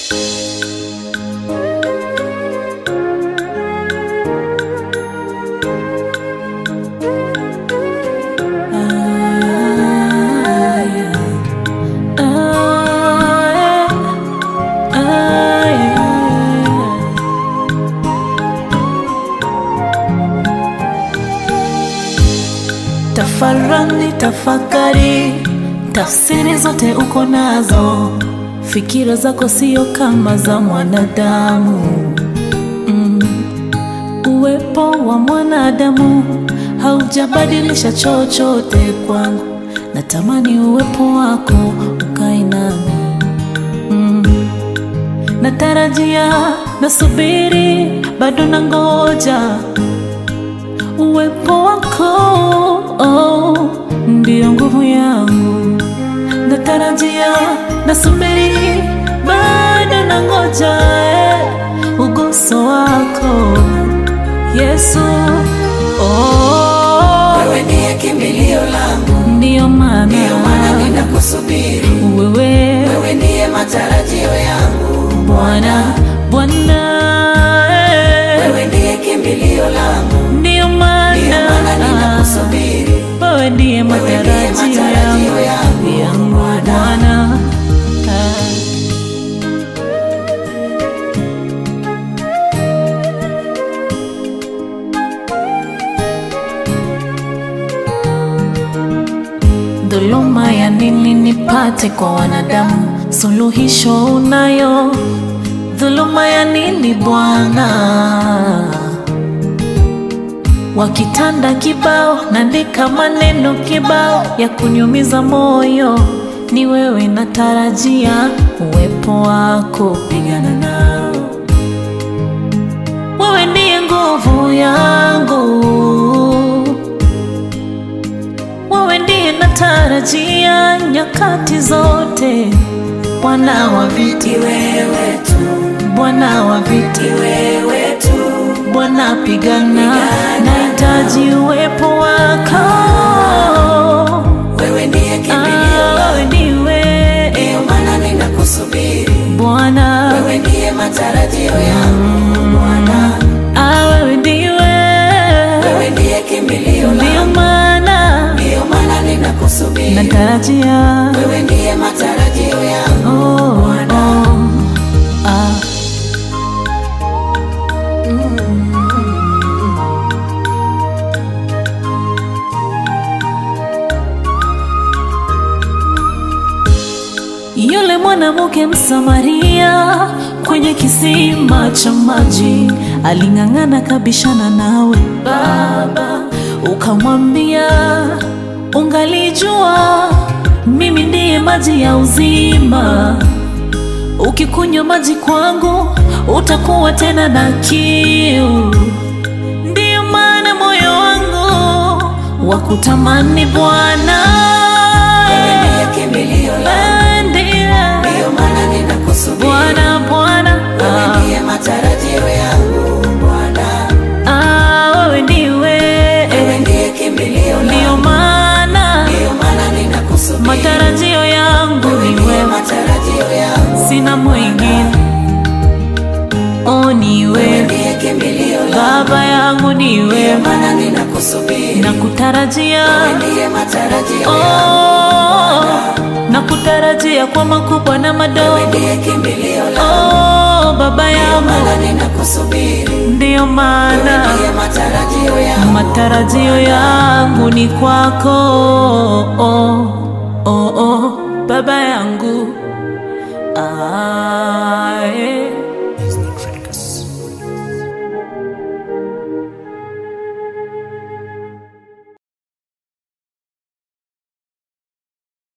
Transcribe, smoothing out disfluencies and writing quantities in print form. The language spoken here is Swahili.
Tafarani, tafakari, tafsiri zote uko nazo. Fikira zako sio kama za mwanadamu. Uwepo wa mwanadamu haujabadilisha chochote kwangu. Natamani uwepo wako ukae nami. Natarajia, nasubiri, bado nangoja uwepo wako, ndio nguvu yangu. Natarajia, nasubiri, bado nangoja uguso wako Yesu. Wewe ndiye kimbilio langu, ndio maana ninakusubiri. Wewe ndiye matarajio yangu Bwana. Wewe ndiye kimbilio langu, ndio maana ninakusubiri. Wewe ndiye matarajio yangu Bwana. Dhuluma ya nini nipate kwa wanadamu? Suluhisho unayo. Dhuluma ya nini Bwana? Wakitanda kibao, naandika maneno kibao ya kunyumiza moyo. Ni wewe natarajia uwepo wako, pigana nao. Wewe ndiye nguvu yangu, wewe ndiye natarajia nyakati zote. Bwana wa vita, wewe tu. Bwana wa vita, wewe tu. Bwana pigana, nahitaji uwepo wako. Wewe ndiye kimbilio langu, ndio maana ninakusubiri Bwana. Wewe ndiye matarajio yangu Bwana. Wewe ndiye kimbilio langu, ndio maana ninakusubiri. natarajia. Wewe ndiye matarajio yangu Bwana. Yule mwanamke Msamaria kwenye kisima cha maji aling'ang'ana kabishana nawe Baba, ukamwambia ungalijua mimi ndiye maji ya uzima. Ukikunywa maji kwangu utakuwa tena na kiu. Ndiyo maana moyo wangu wakutamani Bwana. Wewe ndiye kimbilio langu, ndio maana ninakusubiri Bwana. Wewe ndiye matarajio yangu Bwana. Wewe ndiye kimbilio langu, ndio maana ninakusubiri. matarajio yangu ni wewe, matarajio yangu sina mwingine. Ni wewe wewe ndiye kimbilio langu, Baba yangu, ni wewe maana ninakusubiri. nakutarajia. Wewe ndiye matarajio yangu, nakutarajia kwa makubwa na madogo. wewe ndiye kimbilio langu, Baba yangu, maana ninakusubiri. ndio maana Wewe ndiye matarajio yangu, matarajio yangu ni kwako. Baba yangu.